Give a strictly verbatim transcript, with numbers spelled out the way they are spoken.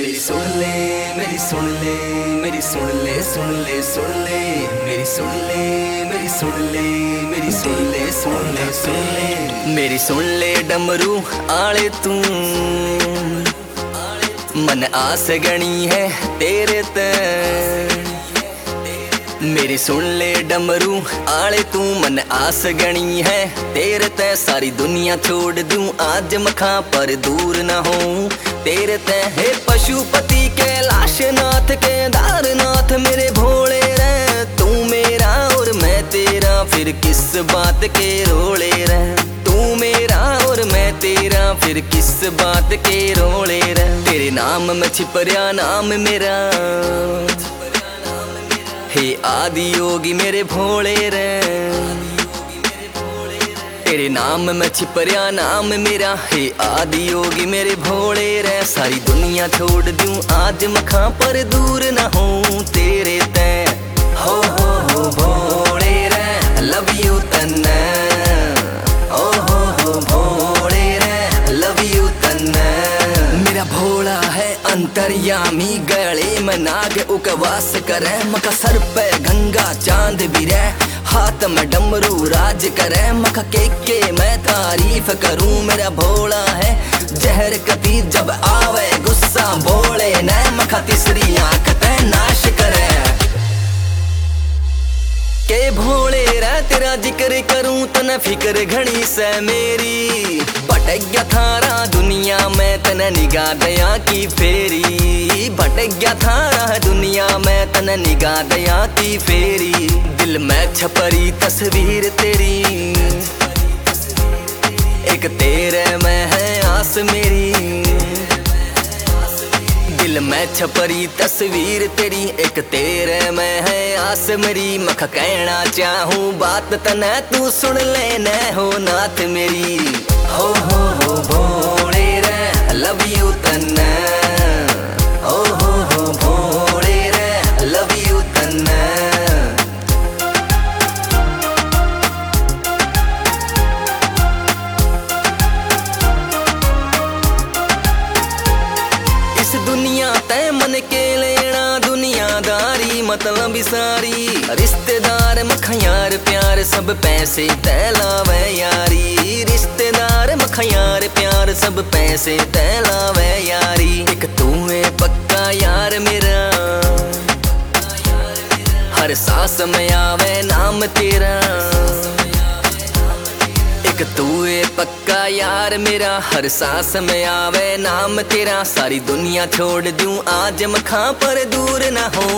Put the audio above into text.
मेरी सुन ले मेरी सुन ले मेरी सुन ले सुन ले सुन ले मेरी सुन ले मेरी सुन ले मेरी सुन ले सुन ले सुन ले मेरी सुन ले डमरू आले तू मन आस गणी है तेरे ते। मेरी सुन ले डमरू आले तू मन आस गणी है तेरे ते। सारी दुनिया छोड़ दूं आज मखा पर दूर न हो तेरे ते। हे पशुपति कैलाश नाथ केदारनाथ मेरे भोले रे तू मेरा और मैं तेरा फिर किस बात के रोले रे। तू मेरा और मैं तेरा फिर किस बात के रोले रे। तेरे नाम में छिपरिया नाम मेरा हे आदि योगी मेरे भोले रे। तेरे नाम में छिपरिया नाम मेरा हे आदि योगी मेरे भोले रे। सारी दुनिया छोड़ दूं आज मखा पर दूर न हो तेरे ते। हो हो हो भोले रे लव यू तन्ने। ओ हो हो भोले रे लव यू तन्ने। मेरा भोला है अंतर्यामी गले में नाग उपवास करे। मका सर पे गंगा चांद भी रहे हाथ में डमरू राज करे। मका के के मैं तारीफ करूं मेरा भोला है जहर कभी जब आवे गुस्सा बोले न मका तीसरी आंख ते नाश करे। के भोले रे तेरा जिक्र करूं तो न फिक्र घनी से मेरी। भटक गया थारा दुनिया में तने निगाह दया की फेरी। भटक गया थारा दुनिया में तने निगाह दया की फेरी। दिल में छपरी तस्वीर तेरी एक तेरे में है आस मेरी। दिल में छपरी तस्वीर तेरी एक तेरे में है आस मेरी। मख कहना चाहूं बात तने तू सुन लेने हो नाथ मेरी। हो हो हो भोले रे लव यू तन्ने। हो हो हो भोले रे लव यू तन्ने। इस दुनिया तय मन के लेना दुनियादारी मतलब सारी। रिश्तेदार मखयार प्यार सब पैसे तैलावे यारी। रिश्तेदार मखयार प्यार सब पैसे तैलावे यारी। एक तू है पक्का यार मेरा हर सांस में आवे नाम तेरा। एक तू है पक्का यार मेरा हर सांस में आवे नाम तेरा। सारी दुनिया छोड़ दूं आज मखा पर दूर न हो